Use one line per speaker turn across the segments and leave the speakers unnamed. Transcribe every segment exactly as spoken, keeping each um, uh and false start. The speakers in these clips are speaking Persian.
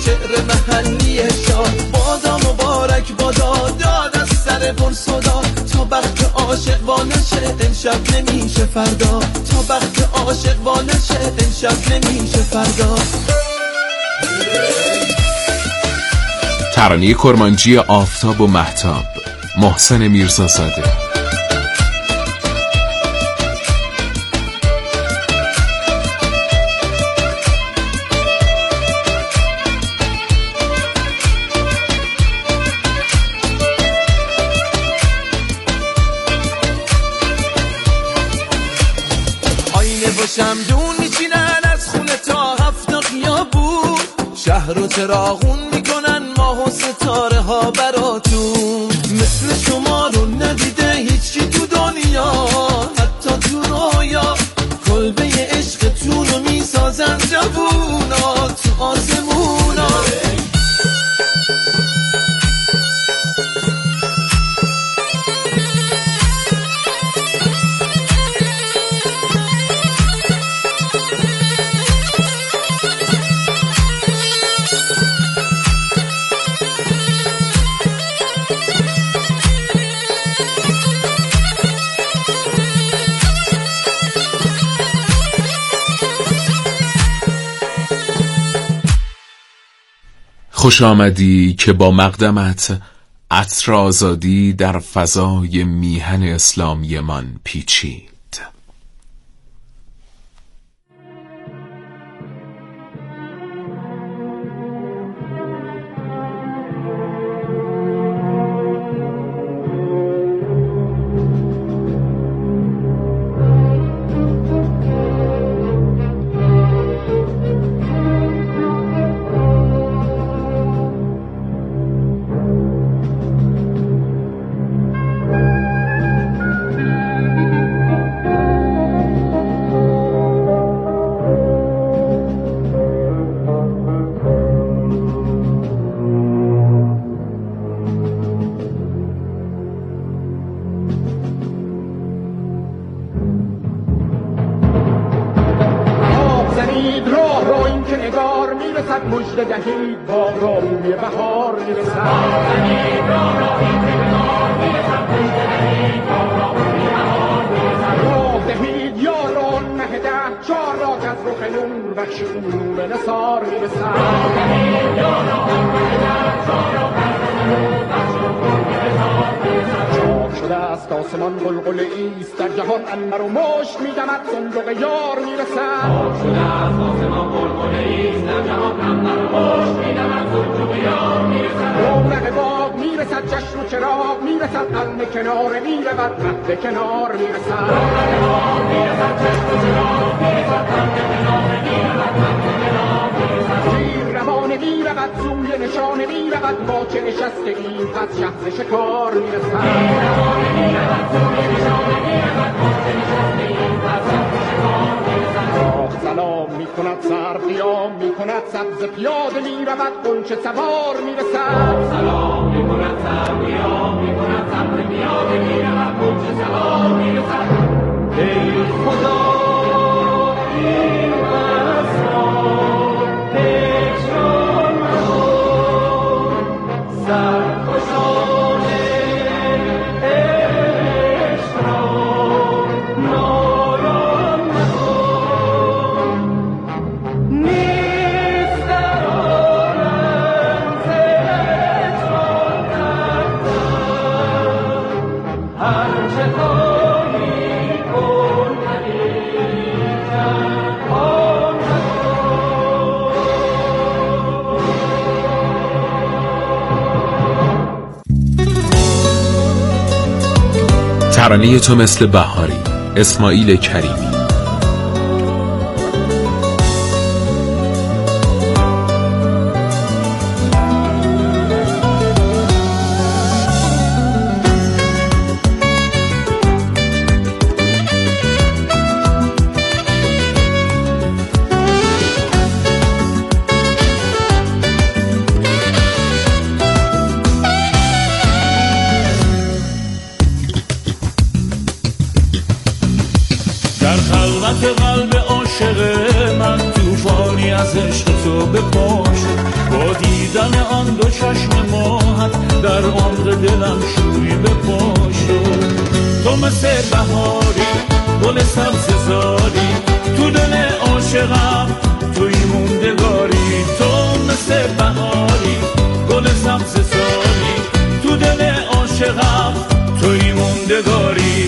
شعر محلی شاد. بادا مبارک بادا داد از سر پر صدا، تا وقت عاشق وانشه امشب نمیشه فردا، تا وقت عاشق وانشه امشب نمیشه فردا.
ترانه کرمانجی آفتاب و مهتاب، محسن میرزازاده.
شمدون میچینن از خونه تا هفت خیابون، شهر رو چراغون میکنن ماه و ستاره ها براتون. مثل شما رو ندیده هیچی تو دنیا، حتی تو رویا کلبه عشقتون رو میسازن جوونا تو آسمونا.
خوش آمدی که با مقدمت عطر آزادی در فضای میهن اسلامی من پیچید.
مژده دهید با راهی بهار میرسد. راه دهید یاران مه ده چار را که از رخ نور بخش نور نثار میرسد. چاک شده است آسمان قلقله ایست در جهان انبر و مشک میدمد صندوق یار میرسد. چاک شده است آسمان قلقله ایست در جهان انبر و مشک میدمد صندوق یار میرسد. رونق باغ میرسد چشم و چراغ میرسد قلم کنار میرود قد کنار میرسد. رونق باغ میرسد چشم و چراغ میرسد قلم کنار میرود قد کنار میرسد. شیر روانه میرود سوی نشانه میرود با چه نشسته این پس شهر شکار میرسد. شیر روانه میرود سوی نشانه میرود با چه نشسته این پس شهر شکار میرسد. سلام میکند سر قیام میکند سبز پیاده میرود غنچه سوار میرسد. سلام میکند سر قیام میکند سبز پیاده میرود غنچه سوار میرسد. ای خدا این مسرار پیچان رو سرکشانه عشق را ناران نکن. نیست در عالم ز اجران ترتر هرچه خواهی کن ولیکن آن
ترانه تو مثل بهاری، اسماعیل کریمی.
در خلوت قلب عاشق من توفانی از عشق تو بپاشه. بادی دیدن آن دو چشم ماهت در عمق دلم شوی به پا شد. تو مثل بهاری گل سبز زاری تو دل عاشقم توی موندگاری. تو مثل بهاری گل سبز زاری تو دل عاشقم توی موندگاری.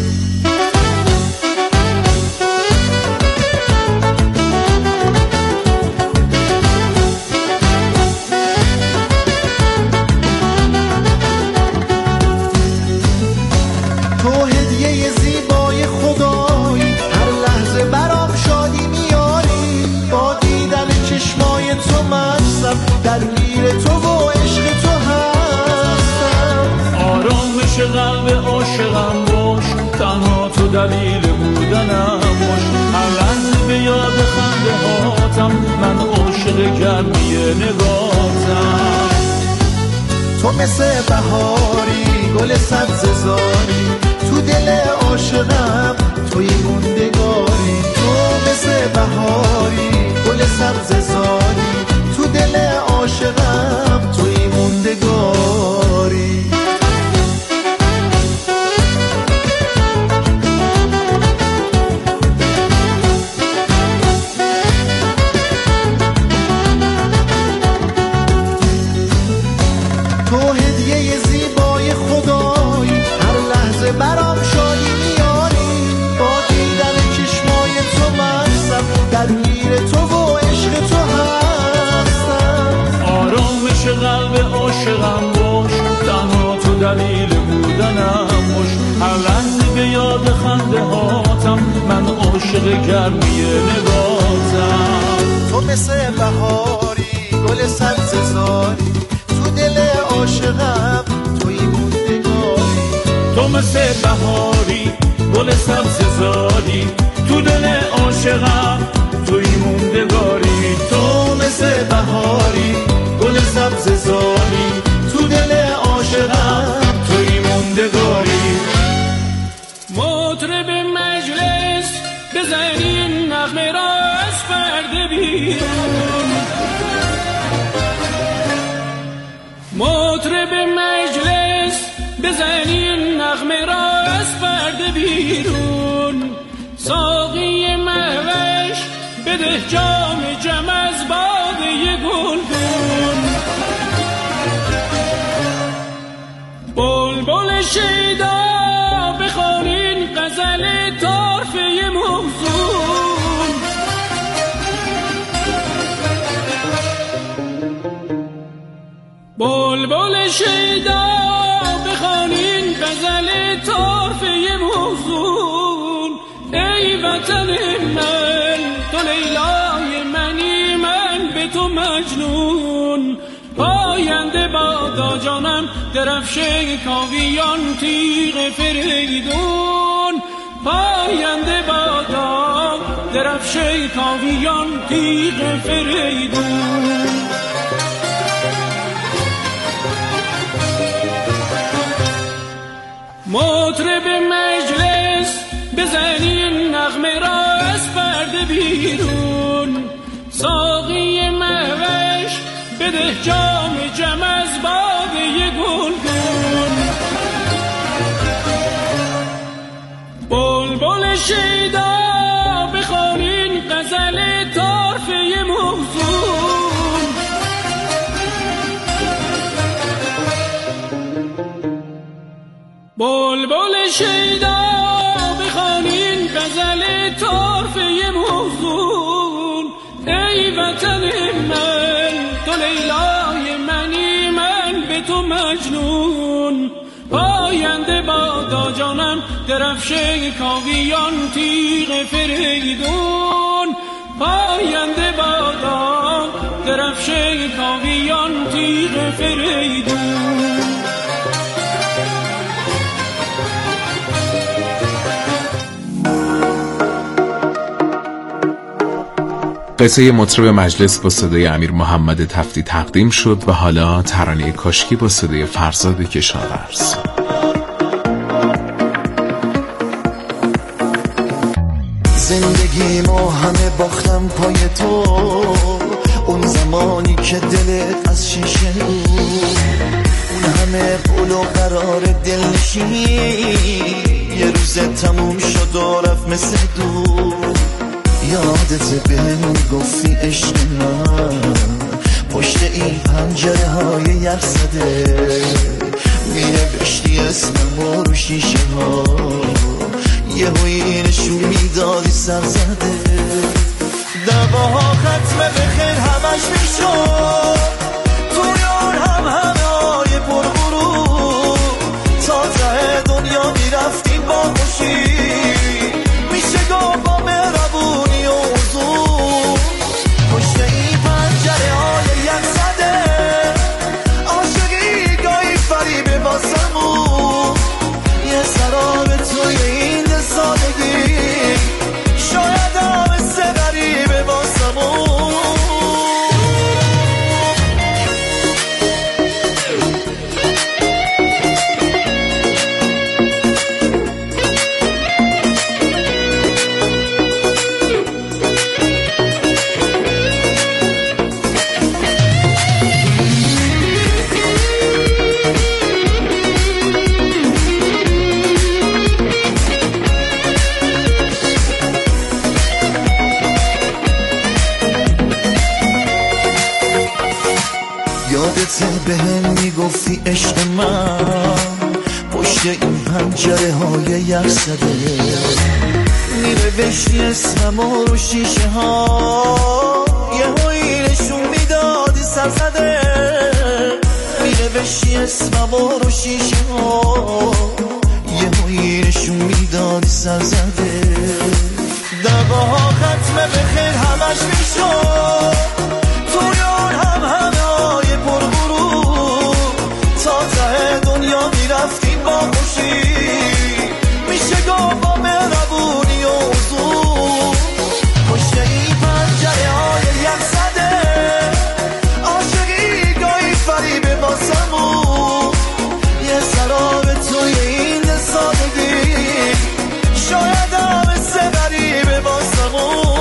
درگیر تو و عشق تو هستم.
آرامش قلب عاشقم باش تنها تو دلیل بودنم باش. هر لحظه به یاد خنده هاتم من عاشق گرمی نگاهتم.
تو مثل بهاری گل سبز زاری تو دل عاشقم توی موندگاری. تو مثل بهاری گل سبز زاری تو دل عاشقم توی موندگاری. تو هدیه زیبای خدایی هر لحظه برام شادی میاری. با دیدن چشمای تو مستم درگیر تو و عشق تو هستم.
آرامش قلب عاشقم باش تنها تو دلیل بودنم باش. هر لحظه به یاد خنده هاتم من عاشق گرمی نگاهتم.
تو مثل بهاری گل سبز زاری تو دل عاشقم توی موندگاری.
تو مثل بهاری گل سبز زاری تو دل عاشقم توی موندگاری.
تو مثل بهاری گل سبز زاری تو دل عاشقم توی موندگاری.
مطرب مجلس بزنین نغمه را از پرده بیرون. مطرب مجلس بزنین نغمه را از پرده بیرون. ساقی مهوش بده جام جم از باده گلگون. بلبل شیدا بخوانین غزل طرفه موزون. بلبل شیدا بخوانین غزل طرفه موزون. ای وطن من تو لیلای منی من به تو مجنون. پاینده بادا جانم درفشه کاویان تیغ فریدون. پاینده بادا درفشه کاویان تیغ فریدون. مطرب مجلس بزنین نغمه را از پرده بیرون. ساقی مهوش بده جام جم از باده گلگون. بلبل شیدا بخوانین غزل طرفه موزون. بلبل شیدا بخوانین غزل طرفه موزون. ای وطن من تو لیلای منی من به تو مجنون. پاینده بادا جانم درفشه کاویان تیغ فریدون. پاینده بادا درفشه کاویان تیغ فریدون.
قصه مطرب مجلس با صدای امیر محمد تفتی تقدیم شد و حالا ترانه کاشکی با صدای فرزاد کشاورز.
زندگی ما همه باختم پای تو.
اون زمانی که دلت از شیشه بود، اون همه پول و قرار دلنشین، یه روز تموم شد و رفت مثل دور. یادت بهم گفتی عشق من پشت این پنجره های یخ زده، می‌نوشتی اسمم رو شیشه ها، یه هوی نشون میدادی سر زده. دواها ختم بخیر همش میشد، توی اون هم همه های پرغرور، تا ته دنیا میرفتیم با خوشی، میشه گفت با مهربونی و حضور. پشت این پنجره های یخ زده، عاشقی گاهی فریبه واسمون، یه سراب توی این سادگی، شاید هم مثل غریبه واسمون. یادت بهم میگفتی عشق من پشت این پنجره های یخ زده، می‌نوشتی اسمم رو شیشه ها، یه هایی نشون میدادی سر زده، می‌نوشتی اسمم رو شیشه ها، یه هایی نشون میدادی سر زده. دواها ختم بخیر همش میشد، توی اون هم همه های پرغرور، تا ته دنیا میرفتیم با خوشی، میشه گفت با مهربونی و حضور. پشت این پنجره های یخ زده، عاشقی گاهی فریبه واسمون، یه سراب توی این سادگی، شاید هم مثل غریبه واسمون.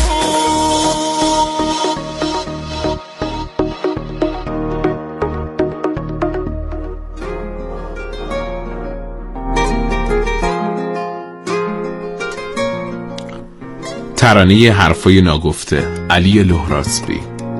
ترانه حرفای ناگفته، علی لهراسبی.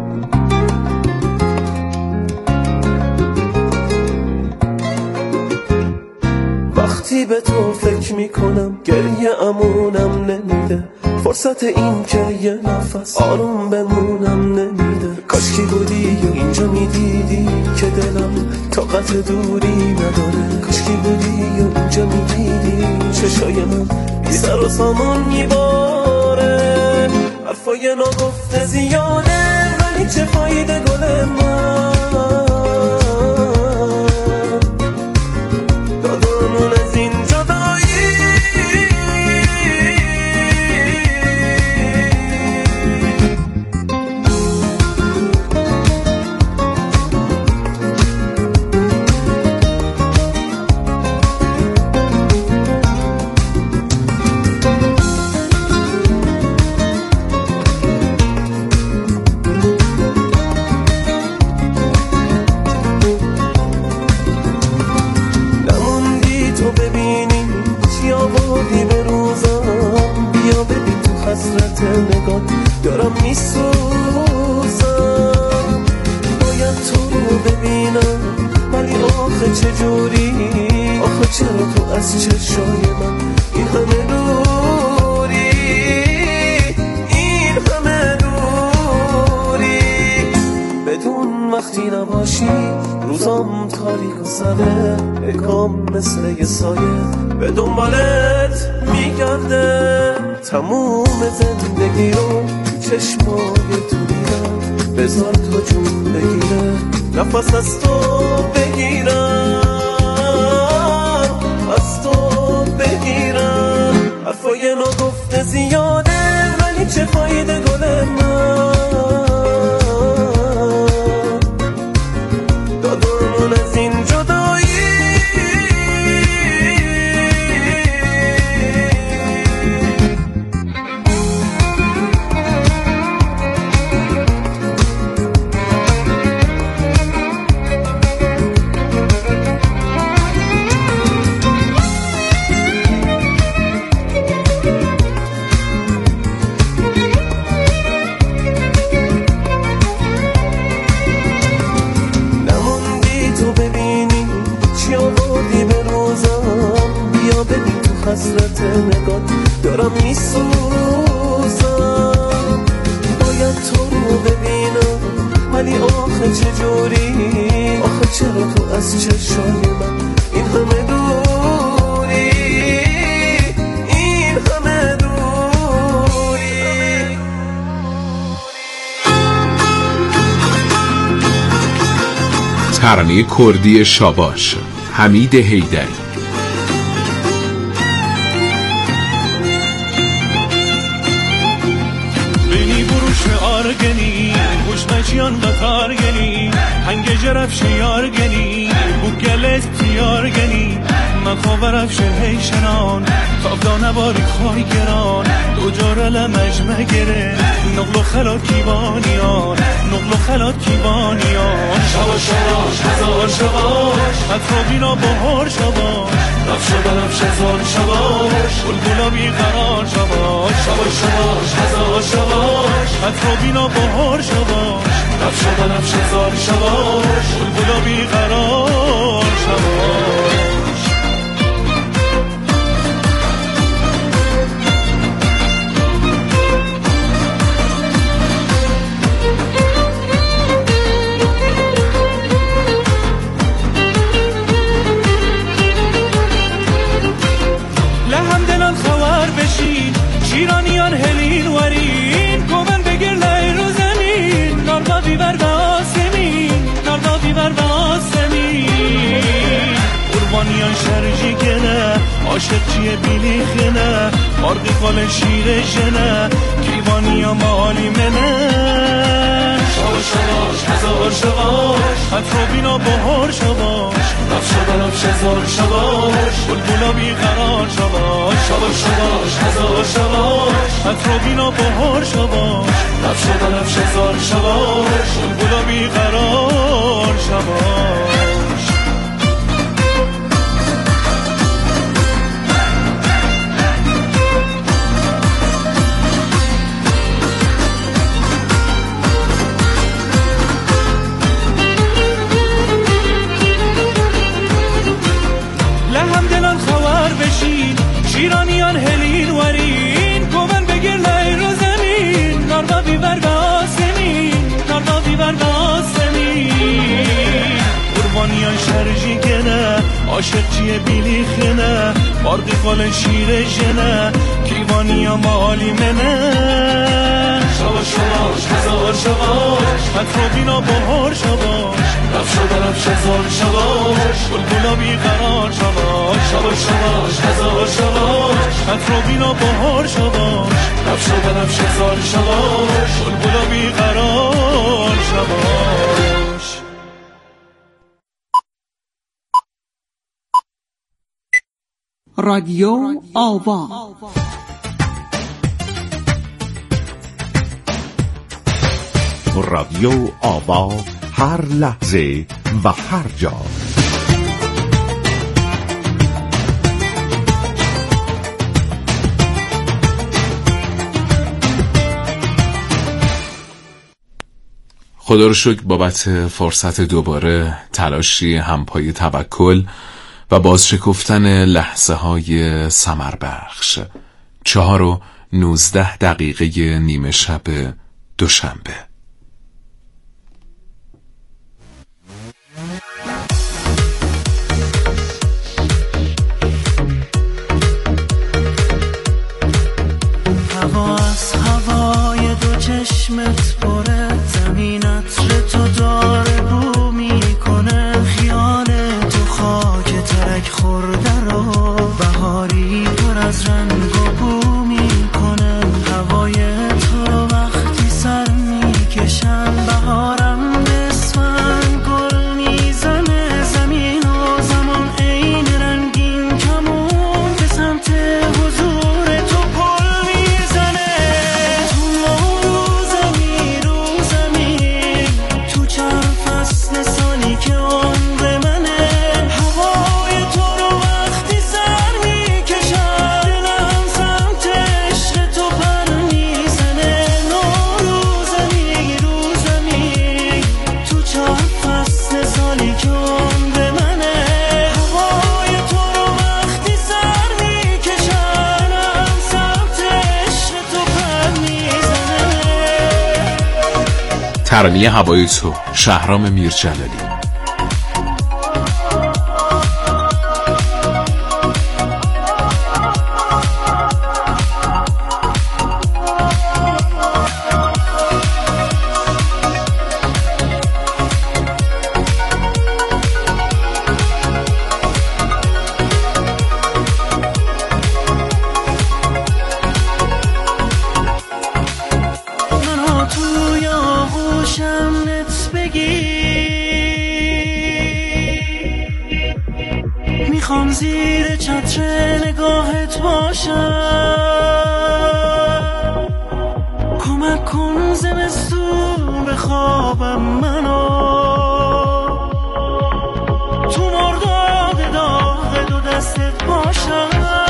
وقتی به تو فکر میکنم گریه امونم نمیده، فرصت این که یه نفس آروم بمونم نمیده. کاشکی بودی یا اینجا میدیدی که دلم طاقت دوری نداره، کاشکی بودی یا اینجا میدیدی چشای من بی سر و سامان میباره. حرفای ناگفته زیاده ولی چه فایده گل من، دادمون از این جدایی. حسرت نگاه دارم میسوزم، باید تو رو ببینم ولی آخه چجوری، آخه چرا تو از چشای من این همه دوری، این همه دوری. بدون وقتی نباشی روزام تاریک و سده، اگام مثل یه سایه به دنبالت میگرده. تموم زندگی رو چشمای تو دیدم، بذار تو جون بگیره نفس از تو بگیرم، از تو بگیرم. حرفای ناگفته زیاده ولی چه فایده گل من، دادمون از این جدایی. نگات دارم میسوزم. باید تو رو ببینم ولی آخه چجوری، آخه چرا تو از چشای من این همه دوری، این همه دوری.
ترانه کردی شاباش، حمید حیدری.
بینی بروش آرگنی خوشمچیان قطار گنی هنگ جرف شیار گنی بوگلت تیار گنی من خواب شهی شنان تابدا نباری خواه گران دو جاره لمجمه گره نقل و خلات کیوانیان نقل و خلات کیوانیان. شباش شباش هزار شباش اطرابینا بهار شباش رفش و بنفش هزار شباش بلبلا بیقرار شباش. شباش شباش هزار شباش اطرابینا بهار شباش رفش و بنفش هزار شباش بلبلا بیقرار شباش. شیرانیان هلین ورین کومن بگیر لای رو زمین ناردا بیبر به آسمین ناردا بیبر به آسمین. قربانیان شرجی گنه عاشق چیه بیلی خنه آرقی قال شیر جنه کیوانیا مالی منه. شباش شباش هزار شباش اطرابینا بهار شباش رفش و بنفش هزار شباش بلبلا بیقرار شباش. شباش شباش هزار شباش اطرابینا بهار شباش رفش و بنفش هزار شباش بلبلا بیقرار شباش. شیرانیان هلین ورین کومن بگیر لای رو زمین ناردا بیبر به آسمین ناردا بیبر به آسمین. قربانیان شرجی گنه عاشق چیه بیلی خنه بارقی قال شیر جنه کیوانیا مالی منه. شباش شباش هزار شباش اطرابینا بهار شباش رفش و بنفش هزار شباش بلبلا بیقرار شباش. شباش شباش هزار شباش اطرابینا بهار شباش رفش و بنفش هزار شباش بلبلا بیقرار شباش.
رادیو آوا
رادیو آوا هر لحظه و هر جا.
خدا رو شکر بابت فرصت دوباره، تلاشی همپای توکل و بازشکفتن لحظه های ثمر بخش. چهار و نوزده دقیقه نیمه شب دوشنبه.
هوا از هوای دو چشمت پره زمینت تو داره بو میکنه خیال تو خاک ترک خورده رو بهاری پر از رنگ و بو میکنه هوای تو رو وقتی سر میکنه
ترانه هوای تو، شهرام میرجلالی.
میخوام زیر چتر نگاهت باشم، کمک کن زمستون بخوابم منو، تو مرداد داغ دو دستت باشم.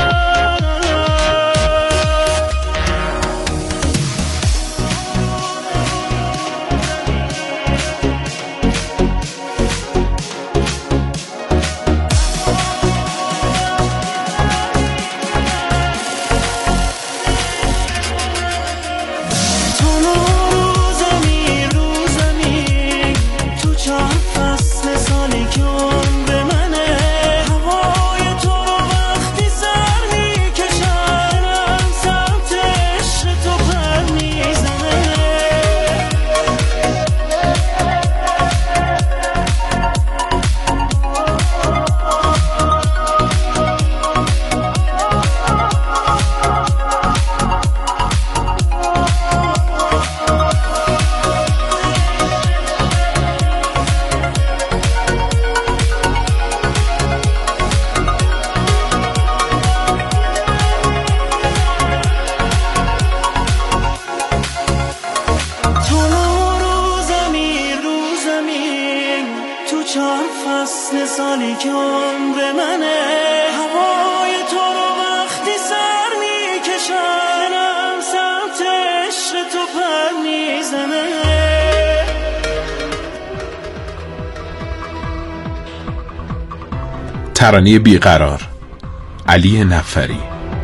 ترانه بیقرار، علی نفری.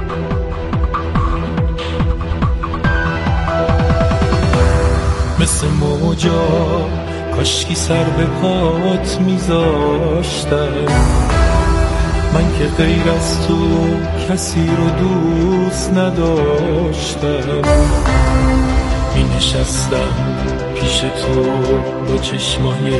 مثل موجا کاشکی سر به پات میذاشتم، من که غیر از تو کسی رو دوست نداشتم، می نشستم پیش تو با چشمای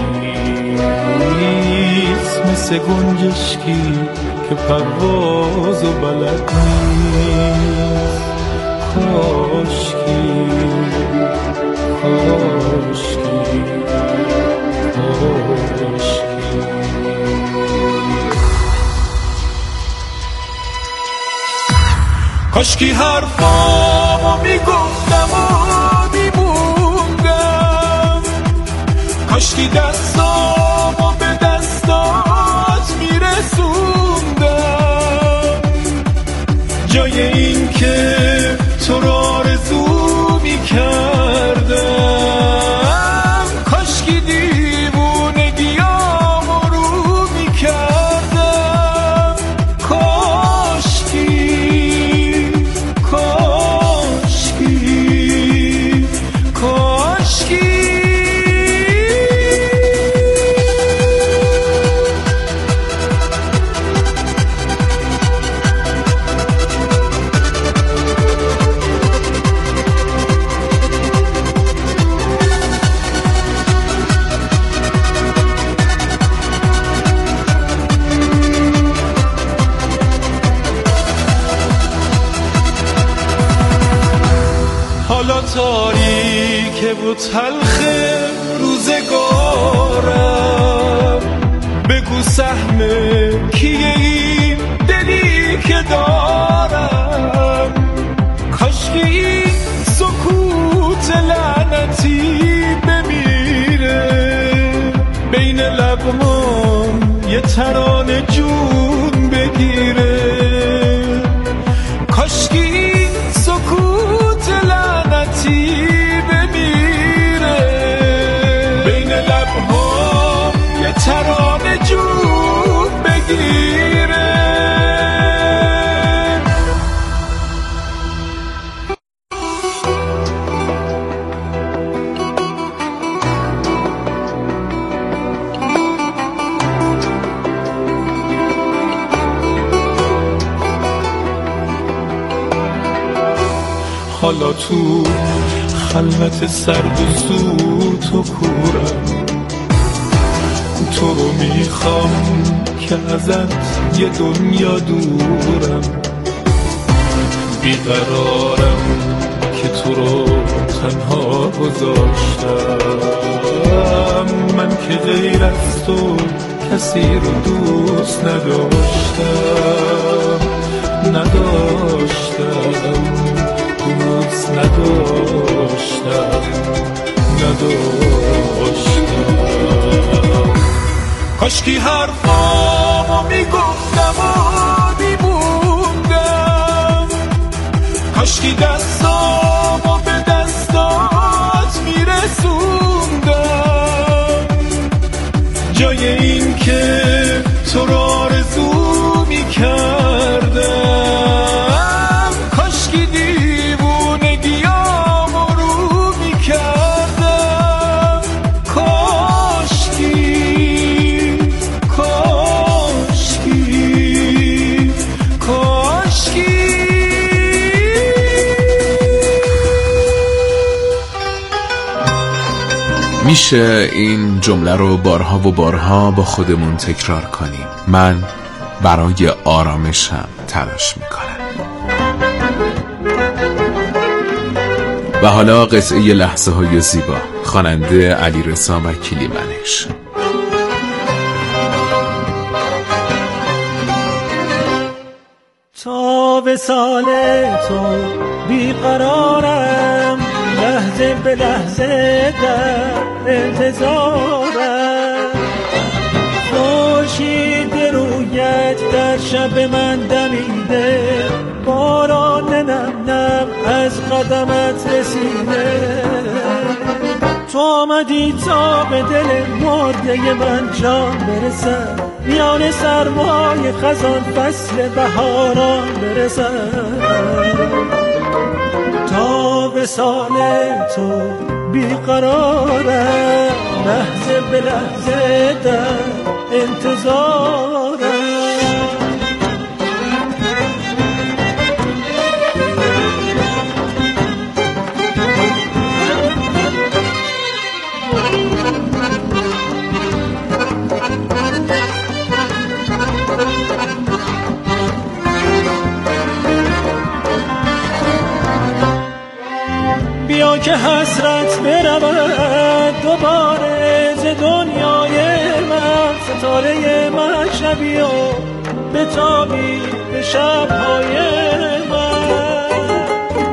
خیس، مثل گنجشکی که پرواز و بلد نیست. کاشکی کاشکی کاشکی کاشکی حرفامو میگفتم و میموندم، کاشکی دستامو به دستات میرسوندم، جای این که تو رو آرزو میکردم، کاشکی دیوونگیامو رو میکردم. کاشکی کاشکی کاشکی حالا تاریکه و تلخ روزگارم، بگو سهم کیه این دلی که دارم، کاشکی این سکوت لعنتی بمیره، بین لبمان یه ترانه جون بگیره، کاشکی این سکوت لعنتی بمیره، بین لبها یه ترانه جون بگیره. حالا تو خلوت سرد و سوت و کورم، تو رو میخوام که ازت یه دنیا دورم، بیقرارم که تو رو تنها گذاشتم، من که غیر از تو کسی رو دوست نداشتم نداشتم دوست نداشتم نداشتم. کاشکی حرفامو میگفتم و میموندم، کاشکی دستامو به دستات میرسوندم، جای این که تو رو آرزو میکردم، کاشکی دیوونگیامو رو میکردم، کاشکی کاشکی کاشکی.
میشه این جمله رو بارها و بارها با خودمون تکرار کنیم. من برای آرامشم تلاش میکنم. و حالا قطعه لحظه های زیبا، خواننده علیرضا وکیلی منش.
تا به سال تو بیقرارم، لحظه به لحظه در انتظارم، خورشید رویت در شب من دمیده، باران نم نم از قدمت رسیده، تو آمدی تا به دل مرده من جان برسد، میان سرمای خزان فصل بهاران برسد، تا به سال تو بیقرارم، لحظه به لحظه در انتظارم. بیا که حسرت برود دوباره ز دنیای من، ستاره من شبی و بتابی به شبهای من،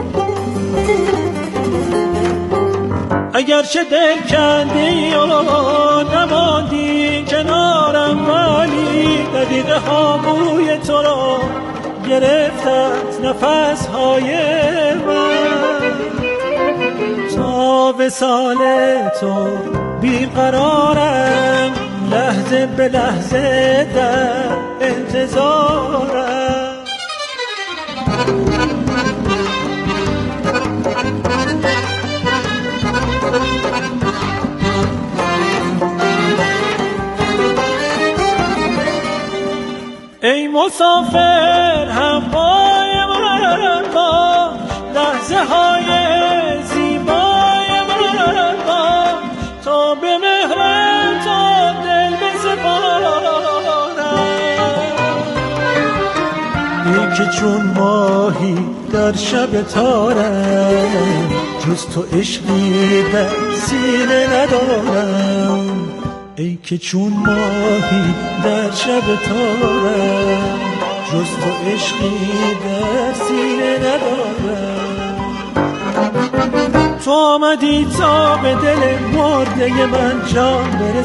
اگرچه دل کندی و نماندی کنارم، ولی دقیقه ها بوی تو را گرفتت نفسهای من، تا به سال تو بیقرارم، لحظه به لحظه در انتظارم. ای مسافر همپای من باش، لحظه های زیبای من باش، تا به مهرم تا دل بسپارم، ای که چون ماهی در شب تارم، جز تو عشقی در سینه ندارم، ای که چون ماهی در شب تارم، جز تو عشقی در سینه ندارم، تو آمدی تا به دل مرده من جان برسد،